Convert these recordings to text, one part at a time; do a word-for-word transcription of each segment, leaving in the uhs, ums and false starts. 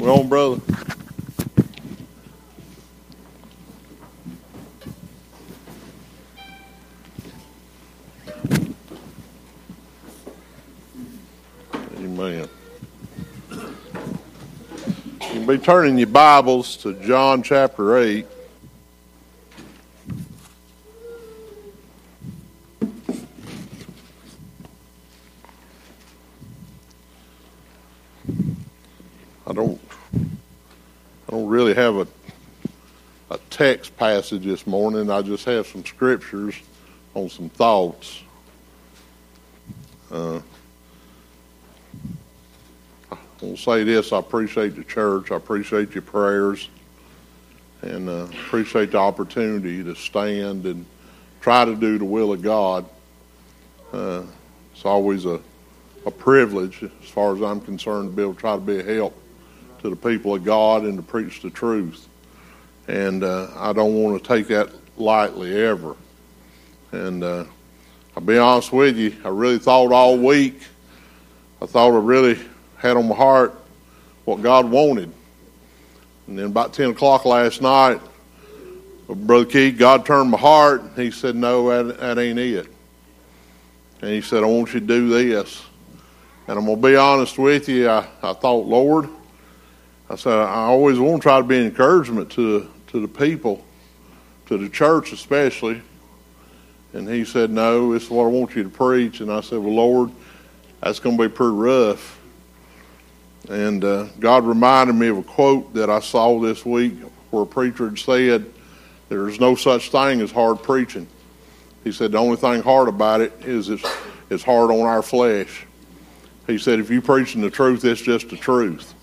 We on, brother? Amen. You can be turning your Bibles to John chapter eight. I don't I don't really have a a text passage this morning. I just have some scriptures on some thoughts. Uh, I want to say this: I appreciate the church. I appreciate your prayers, and uh, appreciate the opportunity to stand and try to do the will of God. Uh, it's always a a privilege, as far as I'm concerned, to be able to try to be a help to the people of God and to preach the truth. And uh, I don't want to take that lightly ever. And uh, I'll be honest with you, I really thought all week, I thought I really had on my heart what God wanted. And then about ten o'clock last night, Brother Keith, God turned my heart. And he said, no, that, that ain't it. And he said, I want you to do this. And I'm going to be honest with you, I, I thought, Lord, I said, I always want to try to be an encouragement to, to the people, to the church especially. And he said, no, this is what I want you to preach. And I said, well, Lord, that's going to be pretty rough. And uh, God reminded me of a quote that I saw this week where a preacher had said, there's no such thing as hard preaching. He said, the only thing hard about it is it's, it's hard on our flesh. He said, if you're preaching the truth, it's just the truth.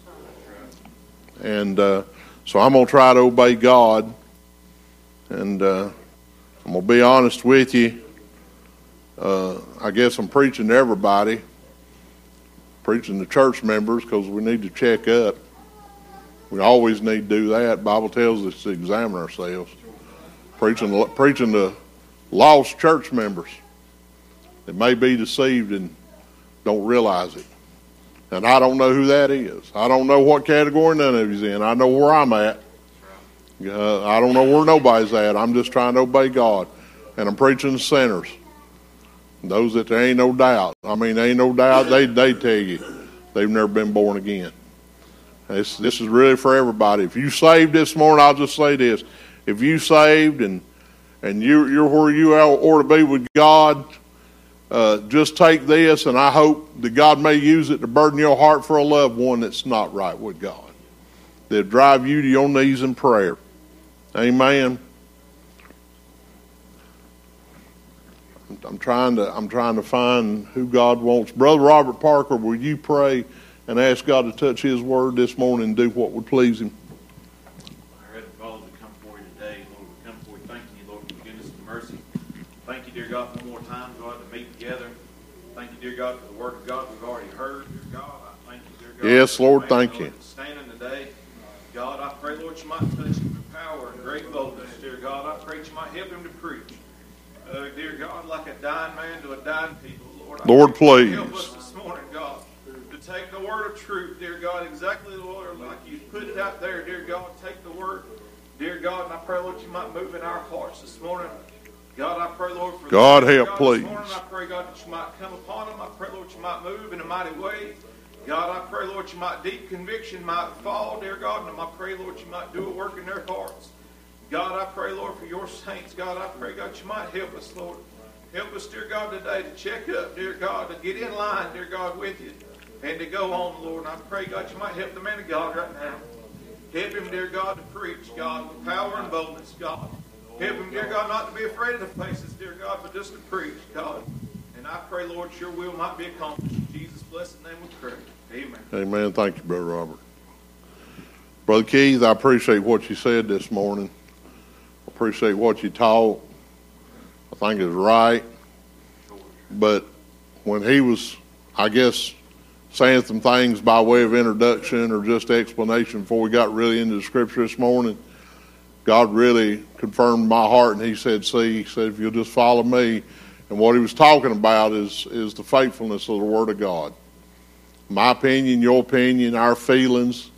And uh, so I'm going to try to obey God. And uh, I'm going to be honest with you. Uh, I guess I'm preaching to everybody. Preaching to church members because we need to check up. We always need to do that. The Bible tells us to examine ourselves. Preaching, preaching to lost church members that may be deceived and don't realize it. And I don't know who that is. I don't know what category none of you's in. I know where I'm at. Uh, I don't know where nobody's at. I'm just trying to obey God. And I'm preaching to sinners. Those that there ain't no doubt. I mean, there ain't no doubt. They they tell you they've never been born again. This, this is really for everybody. If you saved this morning, I'll just say this. If you saved and and you, you're where you ought to be with God, Uh, just take this, and I hope that God may use it to burden your heart for a loved one that's not right with God. They'll drive you to your knees in prayer. Amen. I'm trying to I'm trying to find who God wants. Brother Robert Parker, will you pray and ask God to touch His word this morning and do what would please Him? Thank you, dear God, one more time, God, to meet together. Thank you, dear God, for the word of God we've already heard. Dear God, I thank you, dear God. Yes, Lord, thank you. Standing today, God, I pray, Lord, you might touch him with power and great boldness. Dear God, I pray you might help him to preach. Uh, dear God, like a dying man to a dying people, Lord. I Lord, please. Help us this morning, God, to take the word of truth, dear God, exactly, Lord, like you put it out there, dear God. Take the word, dear God, and I pray, Lord, you might move in our hearts this morning. God, I pray, Lord, for God the help, God, please. This morning, I pray, God, that you might come upon them. I pray, Lord, you might move in a mighty way. God, I pray, Lord, you might deep conviction might fall, dear God, and I pray, Lord, you might do a work in their hearts. God, I pray, Lord, for your saints. God, I pray, God, you might help us, Lord. Help us, dear God, today to check up, dear God, to get in line, dear God, with you, and to go on, Lord. And I pray, God, you might help the man of God right now. Help him, dear God, to preach, God, with power and boldness, God. Help him, dear God, not to be afraid of the faces, dear God, but just to preach, God. And I pray, Lord, your will might be accomplished. In Jesus' blessed name we pray. Amen. Amen. Thank you, Brother Robert. Brother Keith, I appreciate what you said this morning. I appreciate what you taught. I think it's right. But when he was, I guess, saying some things by way of introduction or just explanation before we got really into the scripture this morning, God really confirmed my heart, and he said, see, he said, if you'll just follow me. And what he was talking about is, is the faithfulness of the Word of God. My opinion, your opinion, our feelings,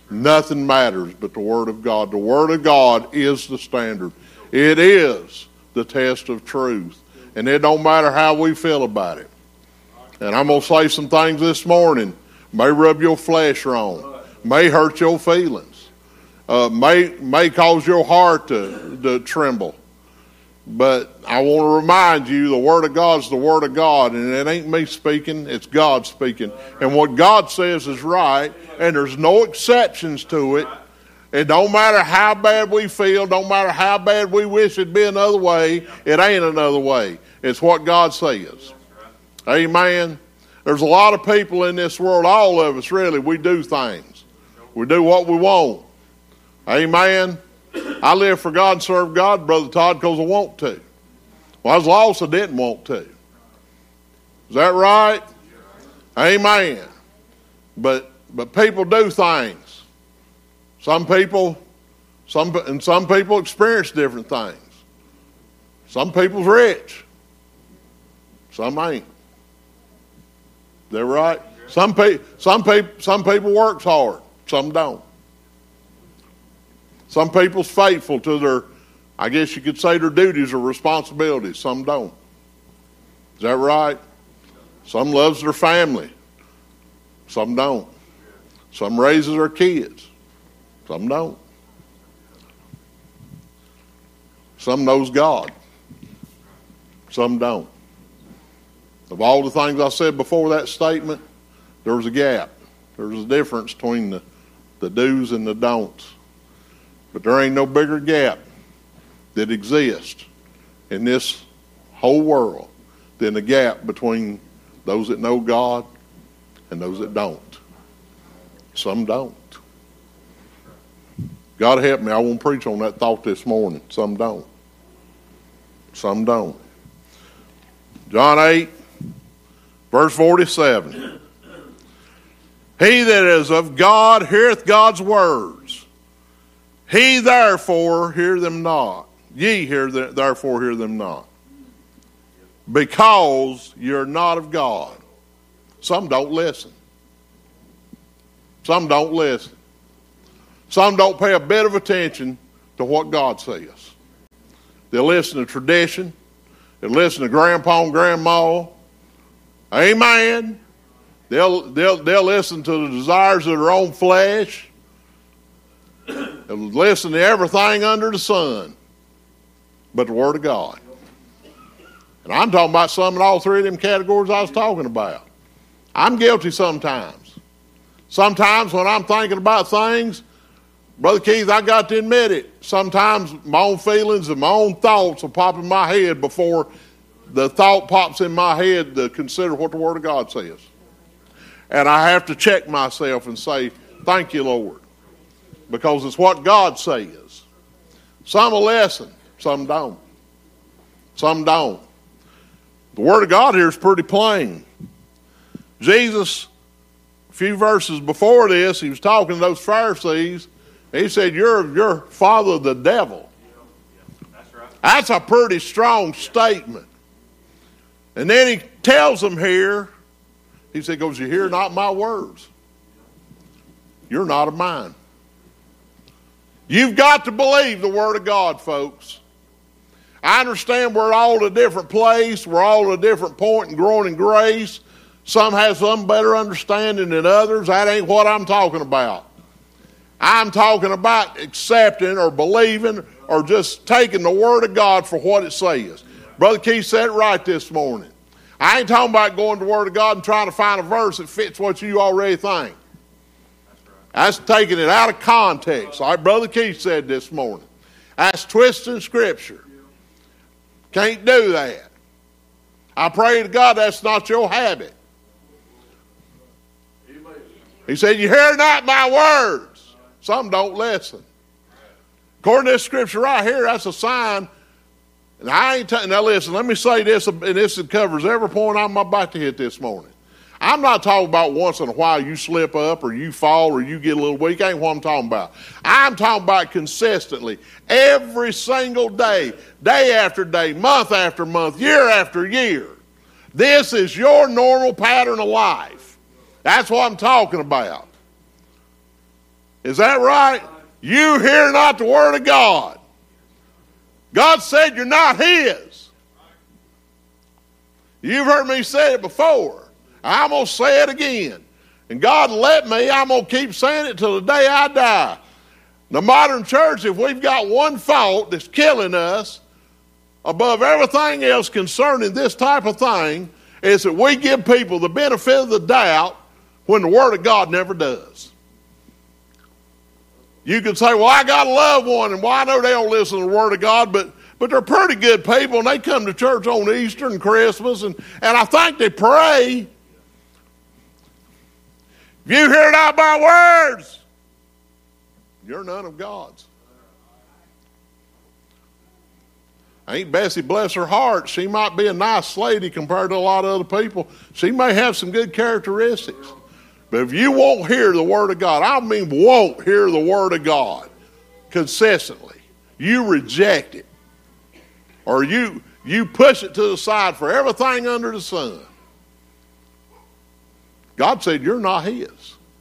Nothing matters but the Word of God. The Word of God is the standard. It is the test of truth. And it don't matter how we feel about it. And I'm going to say some things this morning. May rub your flesh wrong. May hurt your feelings. Uh, may, may cause your heart to, to tremble. But I want to remind you, the Word of God is the Word of God, and it ain't me speaking, it's God speaking. And what God says is right, and there's no exceptions to it. It don't matter how bad we feel, don't matter how bad we wish it'd be another way, it ain't another way. It's what God says. Amen. There's a lot of people in this world, all of us really, we do things. We do what we want. Amen. I live for God and serve God, Brother Todd, because I want to. Well, I was lost, I didn't want to. Is that right? Amen. But but people do things. Some people, some and some people experience different things. Some people's rich. Some ain't. Is that right? Some people, some people, some people works hard. Some don't. Some people's faithful to their, I guess you could say, their duties or responsibilities. Some don't. Is that right? Some loves their family. Some don't. Some raises their kids. Some don't. Some knows God. Some don't. Of all the things I said before that statement, there's a gap. There's a difference between the, the do's and the don'ts. But there ain't no bigger gap that exists in this whole world than the gap between those that know God and those that don't. Some don't. God help me, I won't preach on that thought this morning. Some don't. Some don't. John eight, verse forty-seven. He that is of God heareth God's words. He therefore hear them not. Ye hear the, therefore hear them not. Because you're not of God. Some don't listen. Some don't listen. Some don't pay a bit of attention to what God says. They listen to tradition. They listen to grandpa and grandma. Amen. They'll, they'll, they'll listen to the desires of their own flesh. They'll listen to everything under the sun but the Word of God. And I'm talking about some in all three of them categories I was talking about. I'm guilty sometimes. Sometimes when I'm thinking about things, Brother Keith, I got to admit it. Sometimes my own feelings and my own thoughts will pop in my head before the thought pops in my head to consider what the Word of God says. And I have to check myself and say, thank you, Lord. Because it's what God says. Some will listen, some don't. Some don't. The Word of God here is pretty plain. Jesus, a few verses before this, he was talking to those Pharisees. He said, you're your father the devil. That's right. That's a pretty strong statement. And then he tells them here, he said, goes, you hear not my words. You're not of mine. You've got to believe the Word of God, folks. I understand we're all at a different place. We're all at a different point in growing in grace. Some have some better understanding than others. That ain't what I'm talking about. I'm talking about accepting or believing or just taking the Word of God for what it says. Brother Keith said it right this morning. I ain't talking about going to the Word of God and trying to find a verse that fits what you already think. That's taking it out of context, like Brother Keith said this morning. That's twisting Scripture. Can't do that. I pray to God that's not your habit. He said, you hear not my words. Some don't listen. According to this Scripture right here, that's a sign. And I ain't t- now listen, let me say this, and this covers every point I'm about to hit this morning. I'm not talking about once in a while you slip up or you fall or you get a little weak. Ain't what I'm talking about. I'm talking about consistently. Every single day, day after day, month after month, year after year. This is your normal pattern of life. That's what I'm talking about. Is that right? You hear not the word of God. God said you're not his. You've heard me say it before. I'm going to say it again. And God let me, I'm going to keep saying it till the day I die. The modern church, if we've got one fault that's killing us above everything else concerning this type of thing, is that we give people the benefit of the doubt when the Word of God never does. You can say, well, I got a loved one, and well, I know they don't listen to the Word of God, but but they're pretty good people, and they come to church on Easter and Christmas, and, and I think they pray. If you hear not my words, you're none of God's. Ain't Bessie, bless her heart, she might be a nice lady compared to a lot of other people. She may have some good characteristics. But if you won't hear the Word of God, I mean won't hear the Word of God consistently, you reject it. Or you, you push it to the side for everything under the sun. God said you're not his.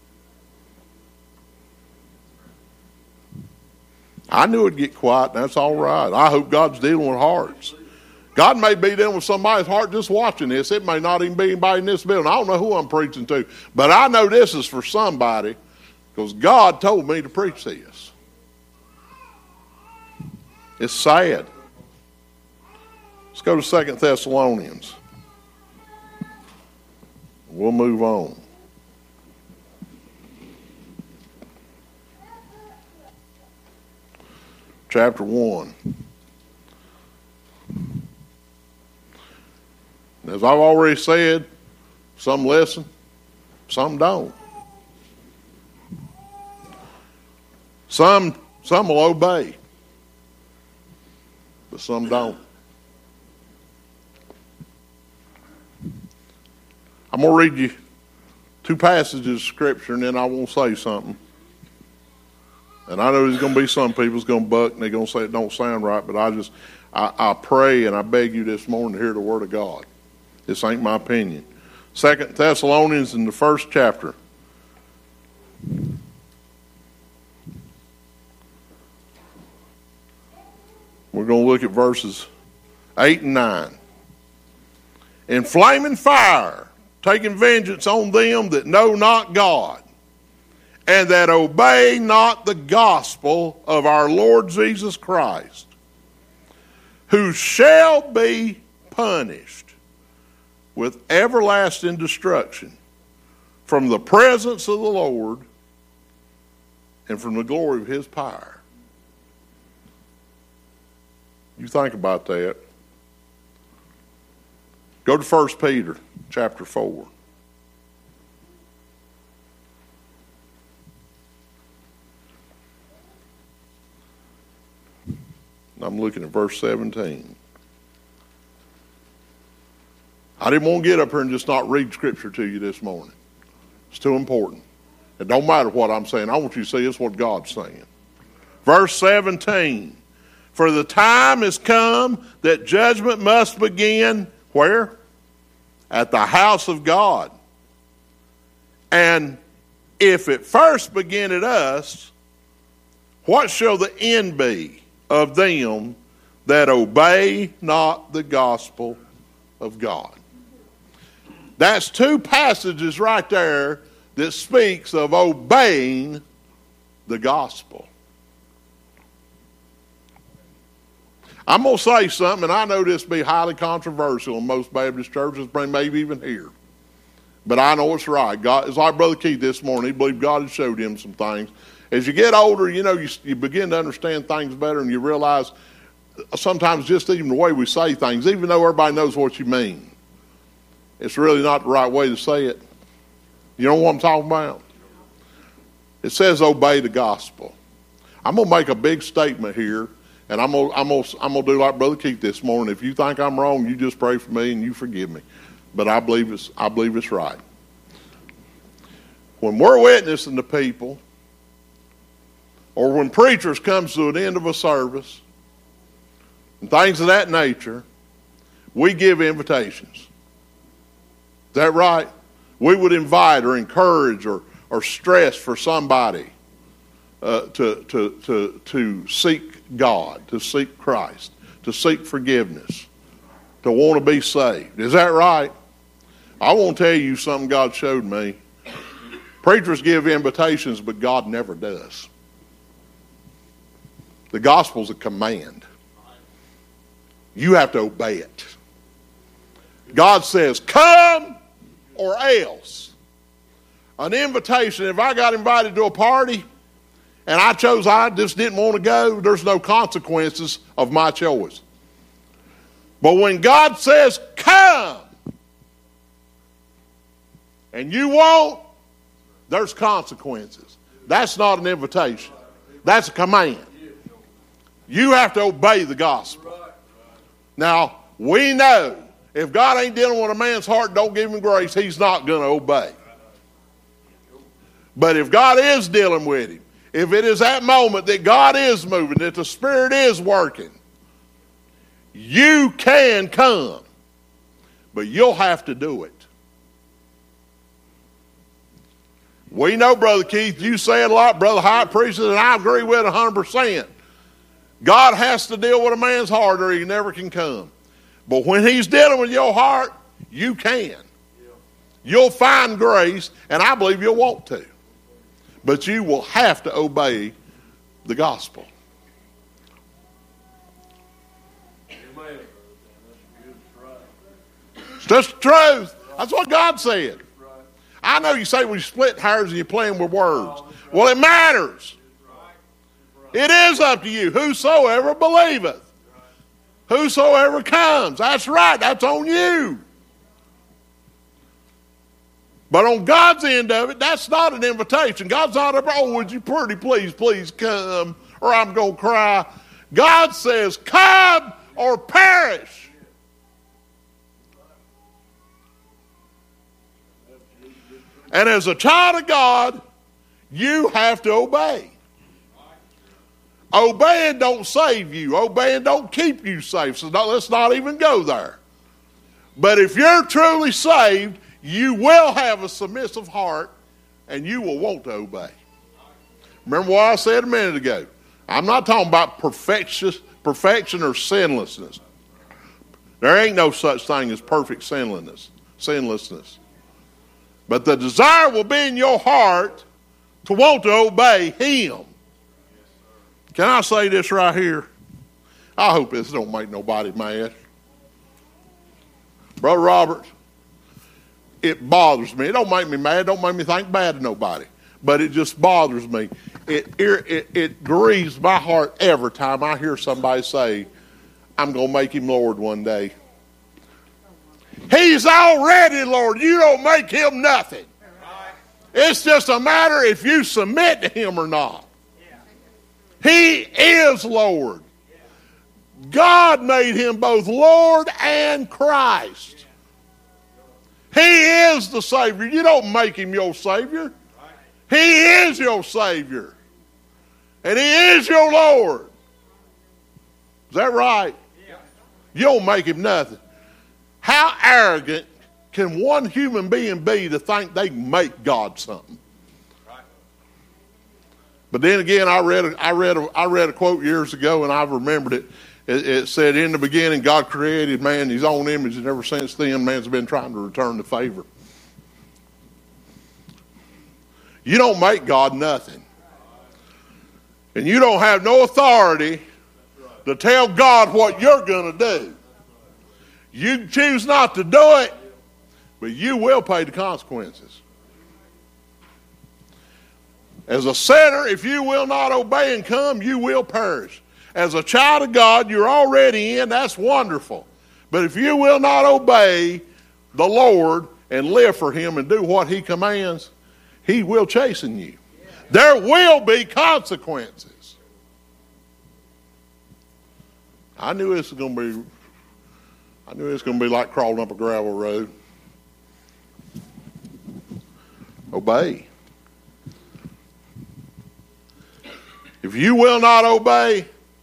I knew it'd get quiet, and that's all right. I hope God's dealing with hearts. God may be dealing with somebody's heart just watching this. It may not even be anybody in this building. I don't know who I'm preaching to. But I know this is for somebody because God told me to preach this. It's sad. Let's go to Second Thessalonians. We'll move on. Chapter one. As I've already said, some listen, some don't. Some, some will obey, but some don't. I'm going to read you two passages of Scripture, and then I won't say something. And I know there's going to be some people who's going to buck, and they're going to say it don't sound right, but I just, I, I pray and I beg you this morning to hear the Word of God. This ain't my opinion. Second Thessalonians in the first chapter. We're going to look at verses eight and nine. In flaming fire, taking vengeance on them that know not God, and that obey not the gospel of our Lord Jesus Christ, who shall be punished with everlasting destruction from the presence of the Lord and from the glory of his power. You think about that. Go to First Peter chapter four. I'm looking at verse seventeen. I didn't want to get up here and just not read Scripture to you this morning. It's too important. It don't matter what I'm saying. I want you to see it's what God's saying. Verse seventeen. For the time has come that judgment must begin, where? At the house of God. And if it first begin at us, what shall the end be of them that obey not the gospel of God? That's two passages right there that speaks of obeying the gospel. I'm going to say something, and I know this will be highly controversial in most Baptist churches, maybe even here. But I know it's right. God, it's like Brother Keith this morning. He believed God had showed him some things. As you get older, you know, you, you begin to understand things better, and you realize sometimes just even the way we say things, even though everybody knows what you mean, it's really not the right way to say it. You know what I'm talking about? It says obey the gospel. I'm going to make a big statement here, and I'm going to, I'm going to, I'm going to do like Brother Keith this morning. If you think I'm wrong, you just pray for me and you forgive me. But I believe it's, I believe it's right. When we're witnessing to people, or when preachers comes to an end of a service, and things of that nature, we give invitations. Is that right? We would invite or encourage or, or stress for somebody uh, to, to, to, to seek God, to seek Christ, to seek forgiveness, to want to be saved. Is that right? I want to tell you something God showed me. Preachers give invitations, but God never does. The gospel's a command. You have to obey it. God says, come or else. An invitation, if I got invited to a party and I chose I just didn't want to go, there's no consequences of my choice. But when God says, come, and you won't, there's consequences. That's not an invitation. That's a command. You have to obey the gospel. Now, we know if God ain't dealing with a man's heart, don't give him grace, he's not going to obey. But if God is dealing with him, if it is that moment that God is moving, that the Spirit is working, you can come, but you'll have to do it. We know, Brother Keith, you say it a lot, Brother High Priest, and I agree with it one hundred percent. God has to deal with a man's heart or he never can come. But when he's dealing with your heart, you can. You'll find grace, and I believe you'll want to. But you will have to obey the gospel. It's just the truth. That's what God said. I know you say we split hairs and you're playing with words. Well, it matters. It is up to you. Whosoever believeth. Whosoever comes. That's right. That's on you. But on God's end of it, that's not an invitation. God's not, oh, would you pretty please, please come, or I'm going to cry. God says, come or perish. And as a child of God, you have to obey. Obeying don't save you. Obeying don't keep you safe. So don't, let's not even go there. But if you're truly saved, you will have a submissive heart and you will want to obey. Remember what I said a minute ago. I'm not talking about perfection, perfection or sinlessness. There ain't no such thing as perfect sinlessness. Sinlessness. But the desire will be in your heart to want to obey him. Can I say this right here? I hope this don't make nobody mad. Brother Robert, it bothers me. It don't make me mad. It don't make me think bad of nobody. But it just bothers me. It, it, it grieves my heart every time I hear somebody say, I'm going to make him Lord one day. He's already Lord. You don't make him nothing. It's just a matter if you submit to him or not. He is Lord. God made him both Lord and Christ. He is the Savior. You don't make him your Savior. He is your Savior. And he is your Lord. Is that right? You don't make him nothing. How arrogant can one human being be to think they can make God something? But then again, I read a, I read a, I read a quote years ago, and I've remembered it. it. It said, in the beginning, God created man in his own image, and ever since then, man's been trying to return the favor. You don't make God nothing. And you don't have no authority to tell God what you're going to do. You can choose not to do it, but you will pay the consequences. As a sinner, if you will not obey and come, you will perish. As a child of God, you're already in. That's wonderful. But if you will not obey the Lord and live for him and do what he commands, he will chasten you. There will be consequences. I knew this was going to be I knew it was going to be like crawling up a gravel road. Obey. If you will not obey,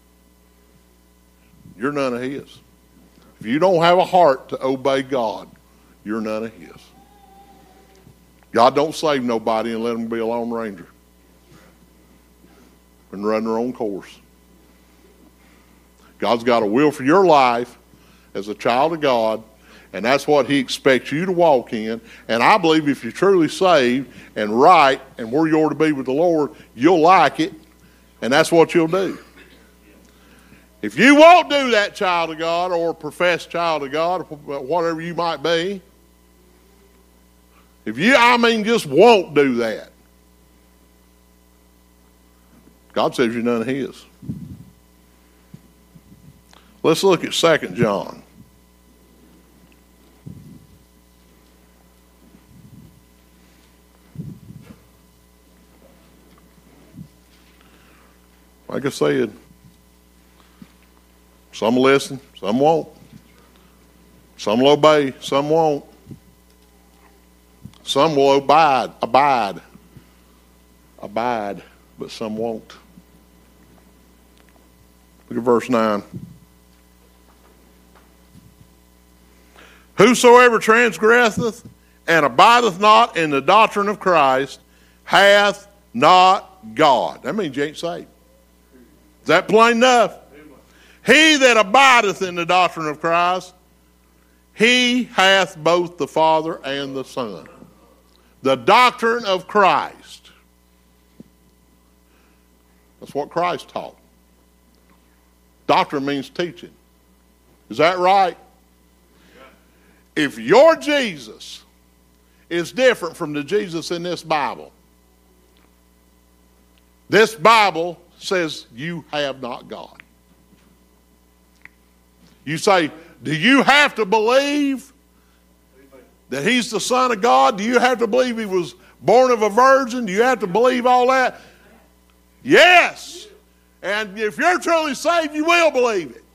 you're none of his. If you don't have a heart to obey God, you're none of his. God don't save nobody and let them be a lone ranger. and run their own course. God's got a will for your life as a child of God, and that's what he expects you to walk in. And I believe if you're truly saved and right and where you ought to be with the Lord, you'll like it, and that's what you'll do. If you won't do that, child of God, or professed child of God, or whatever you might be, if you, I mean, just won't do that, God says you're none of his. Let's look at Second John. Like I said, some will listen, some won't. Some will obey, some won't. Some will abide, abide, abide, but some won't. Look at verse nine. Whosoever transgresseth and abideth not in the doctrine of Christ hath not God. That means you ain't saved. Is that plain enough? He that abideth in the doctrine of Christ, he hath both the Father and the Son. The doctrine of Christ. That's what Christ taught. Doctrine means teaching. Is that right? If your Jesus is different from the Jesus in this Bible, this Bible says you have not God. You say, do you have to believe that he's the Son of God? Do you have to believe he was born of a virgin? Do you have to believe all that? Yes. And if you're truly saved, you will believe it.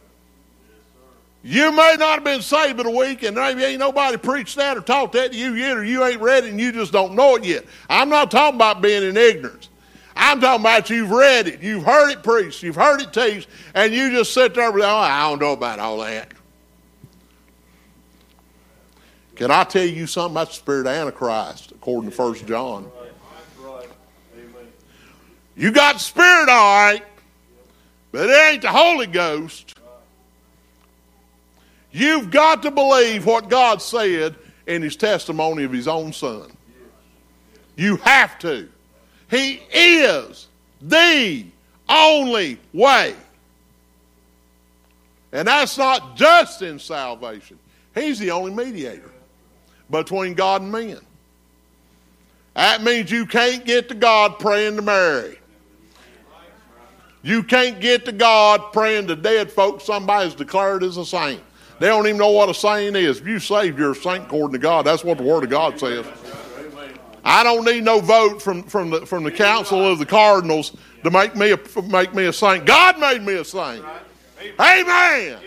You may not have been saved but a week, and maybe ain't nobody preached that or taught that to you yet, or you ain't read it and you just don't know it yet. I'm not talking about being in ignorance. I'm talking about you've read it, you've heard it preached, you've heard it teached, and you just sit there and, oh, I don't know about all that. Can I tell you something about the spirit of Antichrist, according to First John? You got the Spirit, all right, but it ain't the Holy Ghost. You've got to believe what God said in his testimony of his own Son. You have to. He is the only way. And that's not just in salvation. He's the only mediator between God and men. That means you can't get to God praying to Mary. You can't get to God praying to dead folks somebody's declared as a saint. They don't even know what a saint is. If you saved, you're a saint according to God. That's what the Word of God says. I don't need no vote from, from, the, from the council of the cardinals to make me, a, make me a saint. God made me a saint. Amen.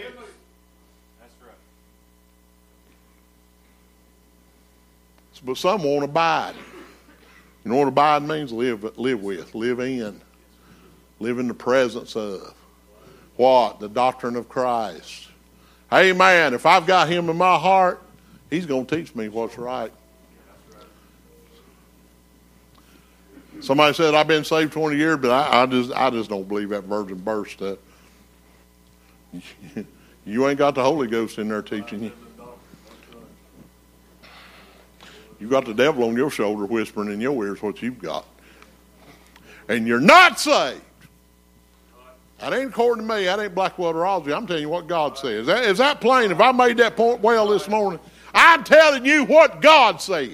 But some won't abide. You know what abide means? Live, live with, live in. Live in the presence of. What? The doctrine of Christ. Amen. If I've got him in my heart, he's going to teach me what's right. Somebody said, I've been saved twenty years, but I, I just I just don't believe that virgin birth stuff. You ain't got the Holy Ghost in there teaching you. You got the devil on your shoulder whispering in your ears what you've got. And you're not saved. That ain't according to me. That ain't Blackwaterology. I'm telling you what God says. Is that, is that plain? If I made that point well this morning, I'm telling you what God said.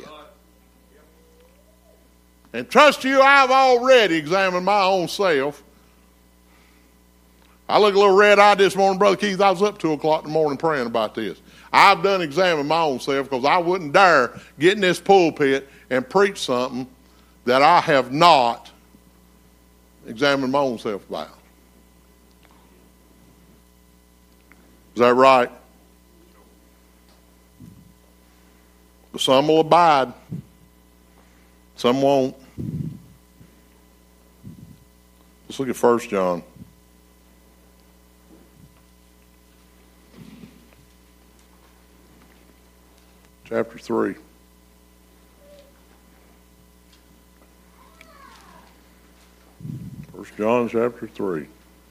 And trust you, I've already examined my own self. I look a little red-eyed this morning, Brother Keith. I was up two o'clock in the morning praying about this. I've done examine my own self because I wouldn't dare get in this pulpit and preach something that I have not examined my own self about. Is that right? But some will abide. Some won't. Let's look at First John. Chapter three. First John chapter three.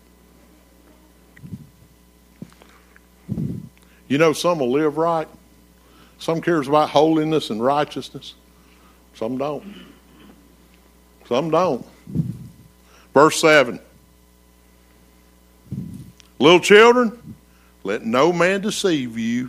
You know, some will live right. Some cares about holiness and righteousness. Some don't. Some don't. Verse seven. Little children, let no man deceive you.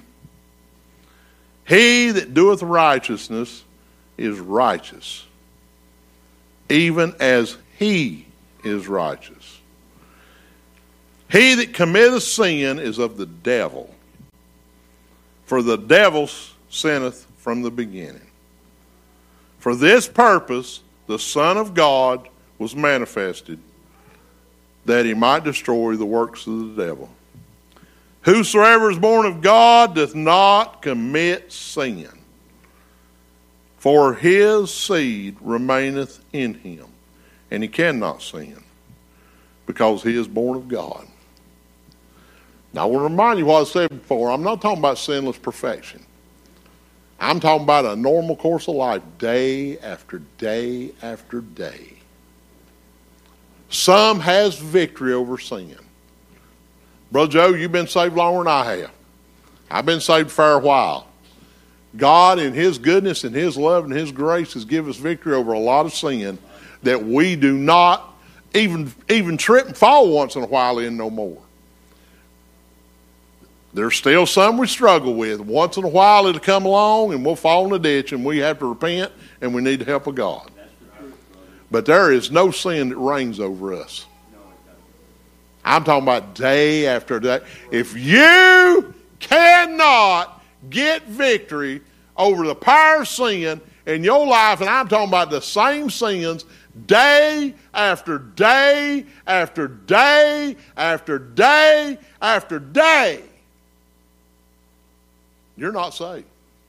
He that doeth righteousness is righteous, even as he is righteous. He that committeth sin is of the devil, for the devil sinneth from the beginning. For this purpose the Son of God was manifested, that he might destroy the works of the devil. Whosoever is born of God doth not commit sin, for his seed remaineth in him, and he cannot sin, because he is born of God. Now, I want to remind you what I said before. I'm not talking about sinless perfection. I'm talking about a normal course of life, day after day after day. Some has victory over sin. Brother Joe, you've been saved longer than I have. I've been saved for a while. God, in his goodness and his love and his grace, has given us victory over a lot of sin that we do not even, even trip and fall once in a while in no more. There's still some we struggle with. Once in a while it'll come along and we'll fall in the ditch and we have to repent and we need the help of God. But there is no sin that reigns over us. I'm talking about day after day. If you cannot get victory over the power of sin in your life, and I'm talking about the same sins, day after day after day after day after day, you're not saved.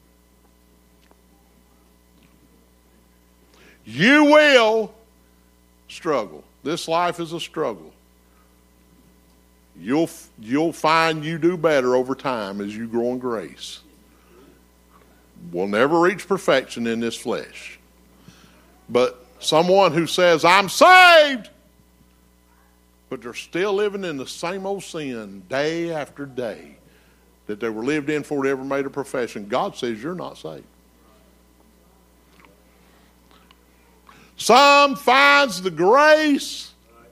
You will struggle. This life is a struggle. You'll, you'll find you do better over time as you grow in grace. We'll never reach perfection in this flesh. But someone who says, I'm saved, but they're still living in the same old sin day after day that they were lived in before they ever made a profession, God says you're not saved. Some finds the grace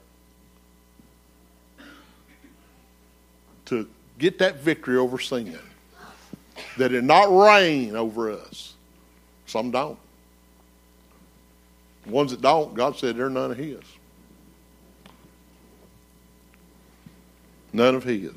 to get that victory over sin, that it not reign over us. Some don't. The ones that don't, God said they're none of his. None of his.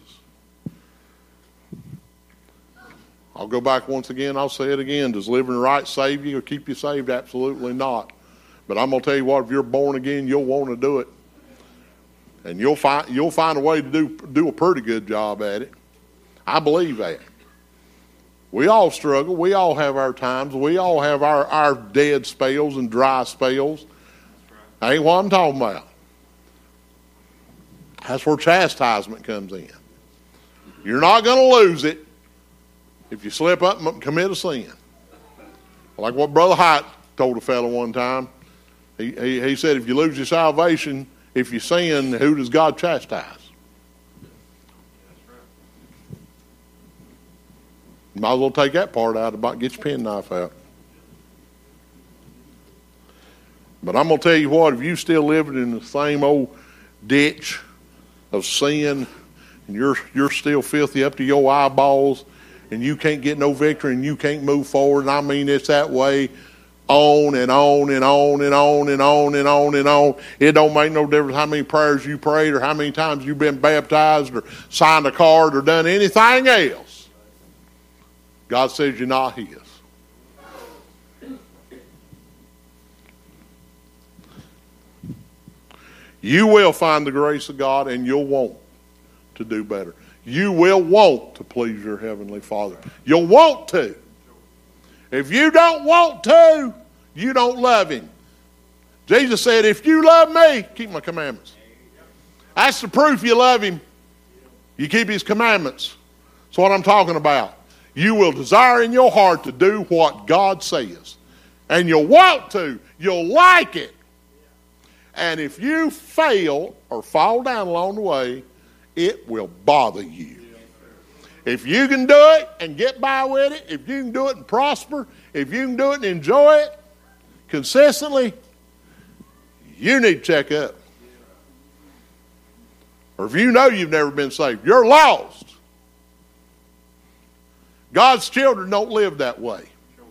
I'll go back once again, I'll say it again. Does living right save you or keep you saved? Absolutely not. But I'm going to tell you what, if you're born again, you'll want to do it. And you'll find you'll find a way to do do a pretty good job at it. I believe that. We all struggle. We all have our times. We all have our, our dead spells and dry spells. That ain't what I'm talking about. That's where chastisement comes in. You're not going to lose it if you slip up and commit a sin. Like what Brother Hyatt told a fellow one time. He, he, he said, if you lose your salvation, if you sin, who does God chastise? You might as well take that part out about get your penknife out. But I'm going to tell you what, if you still living in the same old ditch of sin, and you're you're still filthy up to your eyeballs, and you can't get no victory, and you can't move forward, and I mean it's that way, on and on and on and on and on and on and on. It don't make no difference how many prayers you prayed or how many times you've been baptized or signed a card or done anything else. God says you're not his. You will find the grace of God and you'll want to do better. You will want to please your Heavenly Father. You'll want to. If you don't want to, you don't love him. Jesus said, if you love me, keep my commandments. That's the proof you love him. You keep his commandments. That's what I'm talking about. You will desire in your heart to do what God says. And you'll want to. You'll like it. And if you fail or fall down along the way, it will bother you. If you can do it and get by with it, if you can do it and prosper, if you can do it and enjoy it consistently, you need to check up. Or if you know you've never been saved, you're lost. God's children don't live that way.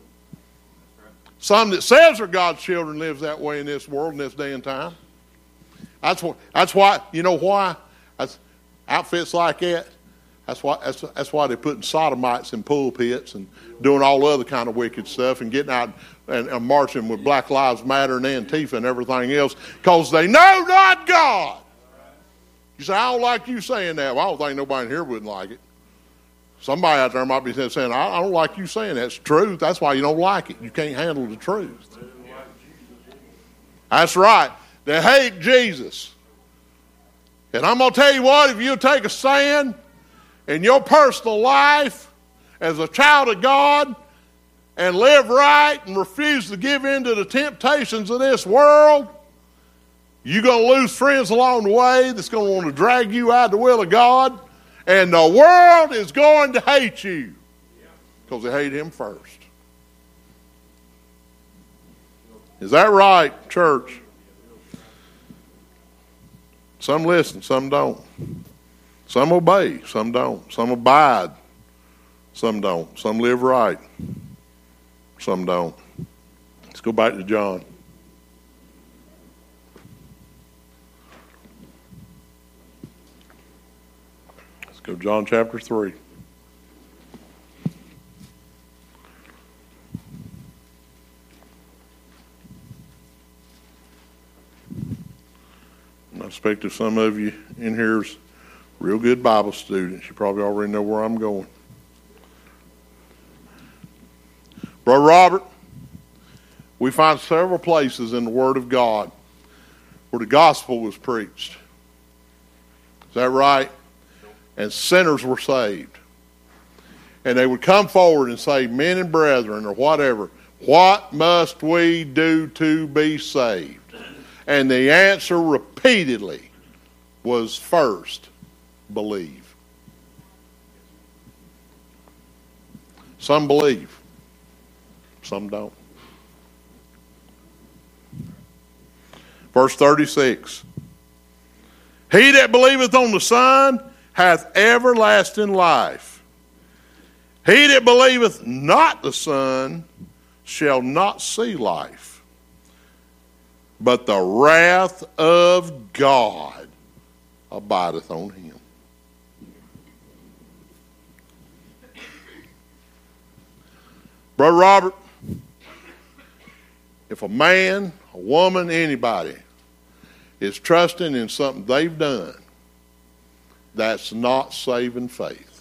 Some that says they're God's children lives that way in this world, in this day and time. That's why, that's why you know why? That's, outfits like that, that's why, that's, that's why they're putting sodomites in pulpits and doing all other kind of wicked stuff and getting out and, and marching with Black Lives Matter and Antifa and everything else because they know not God. You say, I don't like you saying that. Well, I don't think nobody in here wouldn't like it. Somebody out there might be saying, I, I don't like you saying that. It's truth. That's why you don't like it. You can't handle the truth. That's right. They hate Jesus. And I'm going to tell you what, if you take a stand in your personal life as a child of God and live right and refuse to give in to the temptations of this world, you're going to lose friends along the way that's going to want to drag you out of the will of God. And the world is going to hate you because they hate him first. Is that right, church? Some listen, some don't. Some obey, some don't. Some abide, some don't. Some live right, some don't. Let's go back to John. Let's go John chapter three. I expect if some of you in here's real good Bible students, you probably already know where I'm going. Brother Robert, we find several places in the Word of God where the gospel was preached. Is that right? And sinners were saved. And they would come forward and say, men and brethren, or whatever, what must we do to be saved? And the answer repeatedly was first, believe. Some believe, some don't. Verse thirty-six. He that believeth on the Son hath everlasting life. He that believeth not the Son shall not see life, but the wrath of God abideth on him. Brother Robert, if a man, a woman, anybody is trusting in something they've done, that's not saving faith.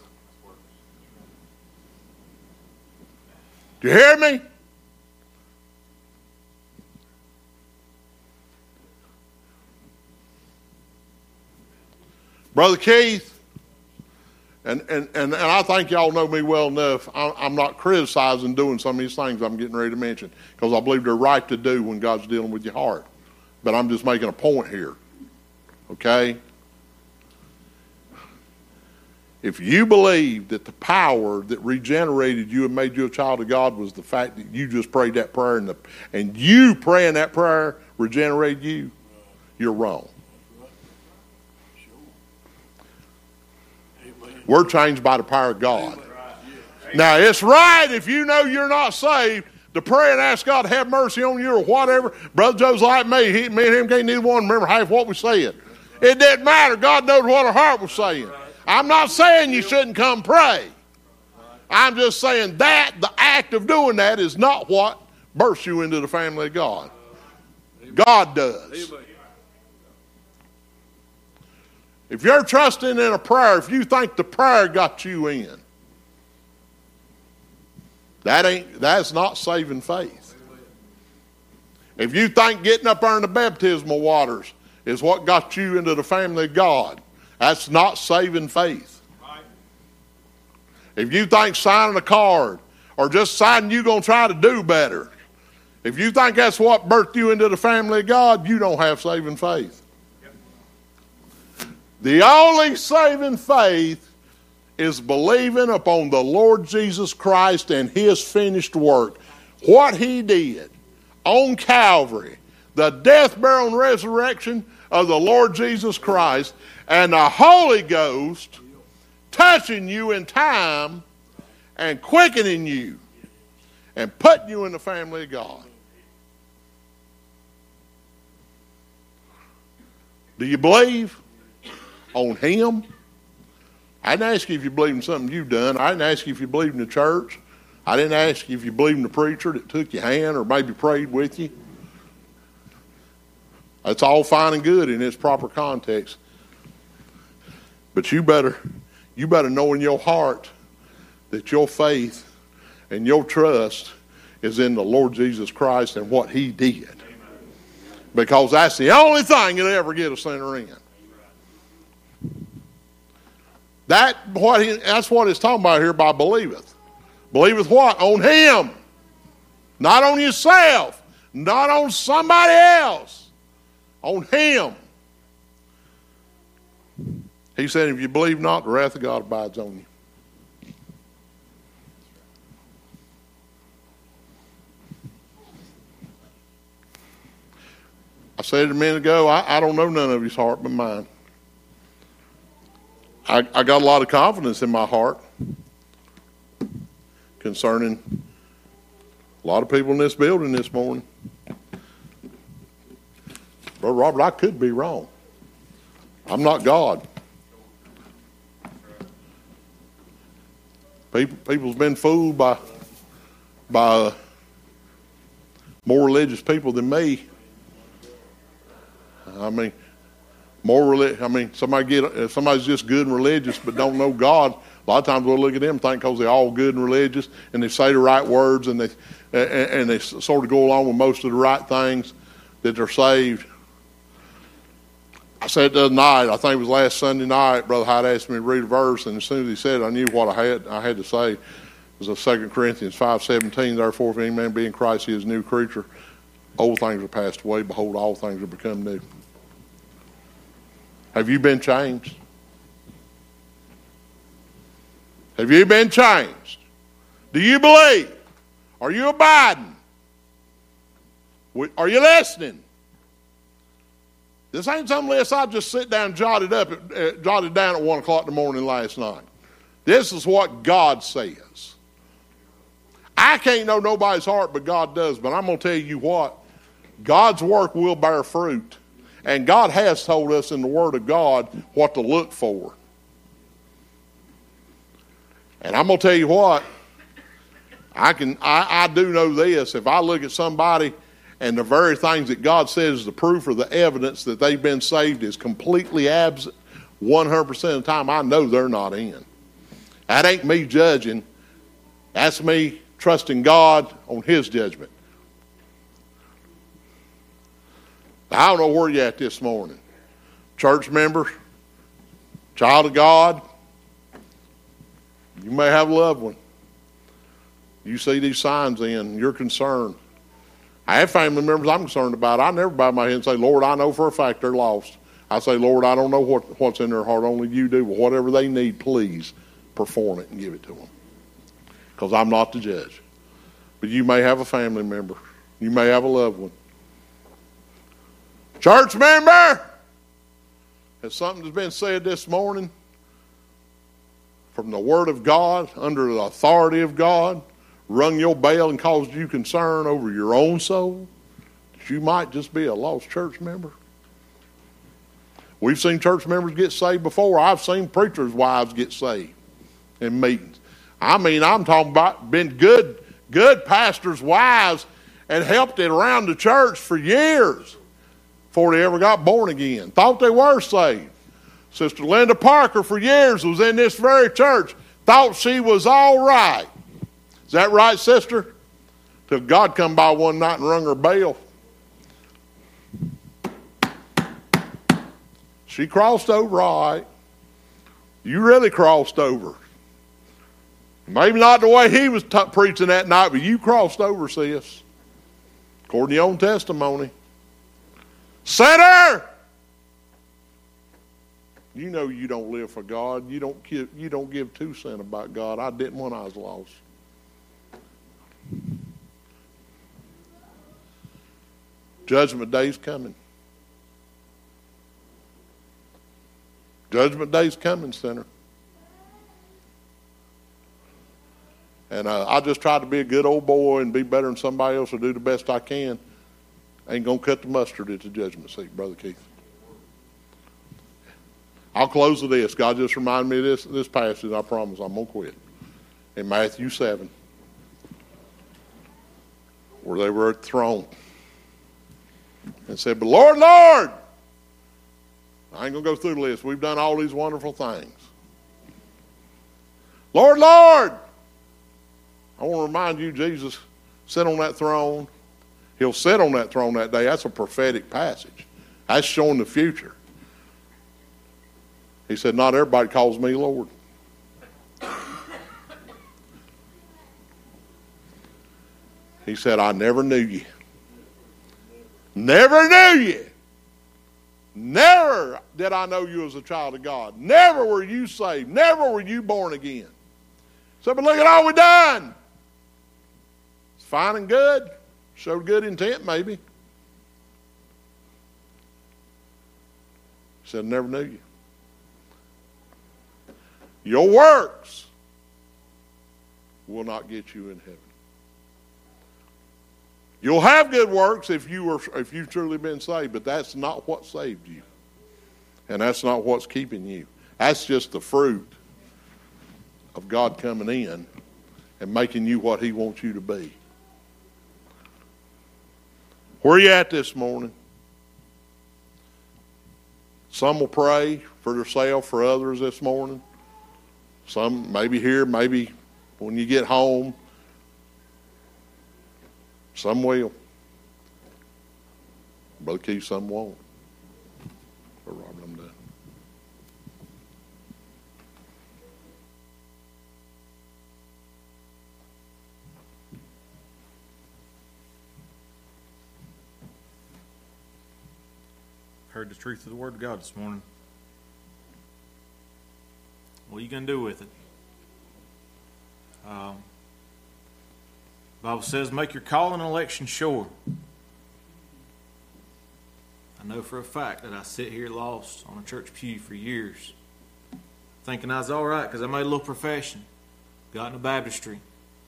Do you hear me? Brother Keith, and, and, and, and I think y'all know me well enough, I'm, I'm not criticizing doing some of these things I'm getting ready to mention because I believe they're right to do when God's dealing with your heart. But I'm just making a point here, okay? If you believe that the power that regenerated you and made you a child of God was the fact that you just prayed that prayer and, the, and you praying that prayer regenerated you, you're wrong. We're changed by the power of God. Now, it's right if you know you're not saved to pray and ask God to have mercy on you or whatever. Brother Joe's like me. He, me and him can't neither one remember half what we said. It didn't matter. God knows what our heart was saying. I'm not saying you shouldn't come pray. I'm just saying that the act of doing that is not what births you into the family of God. God does. If you're trusting in a prayer, if you think the prayer got you in, that ain't that's not saving faith. If you think getting up there in the baptismal waters is what got you into the family of God, that's not saving faith. If you think signing a card or just signing you're going to try to do better If you think that's what birthed you into the family of God, you don't have saving faith. Yep. The only saving faith is believing upon the Lord Jesus Christ and his finished work. What he did on Calvary, the death, burial, and resurrection of the Lord Jesus Christ, and the Holy Ghost touching you in time and quickening you and putting you in the family of God. Do you believe on him? I didn't ask you if you believe in something you've done. I didn't ask you if you believe in the church. I didn't ask you if you believe in the preacher that took your hand or maybe prayed with you. That's all fine and good in its proper context. But you better, you better know in your heart that your faith and your trust is in the Lord Jesus Christ and what he did. Because that's the only thing that'll ever get a sinner in. That what he, that's what it's talking about here by believeth. Believeth what? On him. Not on yourself. Not on somebody else. On him. He said, if you believe not, the wrath of God abides on you. I said it a minute ago, I, I don't know none of his heart but mine. I, I got a lot of confidence in my heart concerning a lot of people in this building this morning. Brother Robert, I could be wrong. I'm not God. People, people's been fooled by by more religious people than me. I mean, more relig- I mean, somebody get if somebody's just good and religious but don't know God. A lot of times we'll look at them and think because they're all good and religious and they say the right words and they and, and they sort of go along with most of the right things that they're saved. I said the other night, I think it was last Sunday night, Brother Hyde asked me to read a verse, and as soon as he said it, I knew what I had I had to say. It was a Second Corinthians five seventeen. Therefore, if any man be in Christ, he is a new creature. Old things are passed away. Behold, all things are become new. Have you been changed? Have you been changed? Do you believe? Are you abiding? Are you listening? This ain't some list I just sit down and jotted up, at, uh, jotted down at one o'clock in the morning last night. This is what God says. I can't know nobody's heart, but God does. But I'm going to tell you what, God's work will bear fruit. And God has told us in the Word of God what to look for. And I'm going to tell you what, I can I, I do know this. If I look at somebody and the very things that God says is the proof or the evidence that they've been saved is completely absent, one hundred percent of the time I know they're not in. That ain't me judging. That's me trusting God on his judgment. I don't know where you're at this morning. Church member, child of God, you may have a loved one. You see these signs in, you're concerned. I have family members I'm concerned about. I never bow my head and say, Lord, I know for a fact they're lost. I say, Lord, I don't know what, what's in their heart. Only you do. But whatever they need, please perform it and give it to them. Because I'm not the judge. But you may have a family member. You may have a loved one. Church member, has something that's been said this morning from the Word of God, under the authority of God, rung your bell and caused you concern over your own soul, that you might just be a lost church member? We've seen church members get saved before. I've seen preachers' wives get saved in meetings. I mean, I'm talking about been good, good pastors' wives and helped it around the church for years before they ever got born again. Thought they were saved. Sister Linda Parker for years was in this very church. Thought she was all right. Is that right, sister? Till God come by one night and rung her bell. She crossed over all right. You really crossed over. Maybe not the way he was t- preaching that night, but you crossed over, sis. According to your own testimony. Sinner! You know you don't live for God. You don't give, you don't give two cents about God. I didn't when I was lost. Judgment Day's coming. Judgment Day's coming, sinner. And uh, I just try to be a good old boy and be better than somebody else or do the best I can. Ain't going to cut the mustard at the judgment seat, Brother Keith. I'll close with this. God just reminded me of this, this passage. I promise I'm going to quit. In Matthew seven, where they were at the throne and said, but Lord, Lord, I ain't going to go through the list. We've done all these wonderful things. Lord, Lord, I want to remind you, Jesus sat on that throne. He'll sit on that throne that day. That's a prophetic passage. That's showing the future. He said, not everybody calls me Lord. He said, I never knew you. Never knew you. Never did I know you as a child of God. Never were you saved. Never were you born again. So, but look at all we done. It's fine and good. Showed good intent, maybe. He said, never knew you. Your works will not get you in heaven. You'll have good works if you were, if you've truly been saved, but that's not what saved you. And that's not what's keeping you. That's just the fruit of God coming in and making you what he wants you to be. Where are you at this morning? Some will pray for themselves, for others this morning. Some maybe here, maybe when you get home. Some will. Brother Keith, some won't. Brother Robert, I'm done. Heard the truth of the Word of God this morning. What are you going to do with it? Um, the Bible says, make your call and election sure. I know for a fact that I sit here lost on a church pew for years, thinking I was all right because I made a little profession, got into baptistry.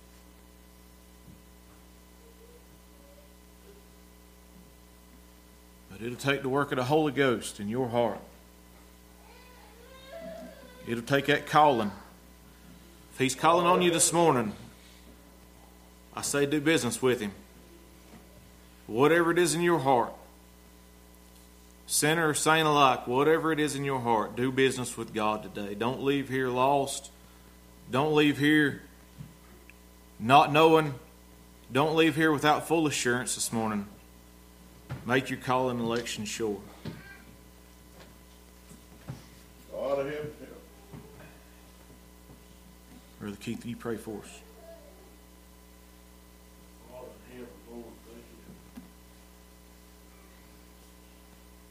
But it'll take the work of the Holy Ghost in your heart. It'll take that calling. If he's calling on you this morning, I say do business with him. Whatever it is in your heart, sinner or saint alike, whatever it is in your heart, do business with God today. Don't leave here lost. Don't leave here not knowing. Don't leave here without full assurance this morning. Make your call and election sure. God of him. Brother Keith, you pray for us.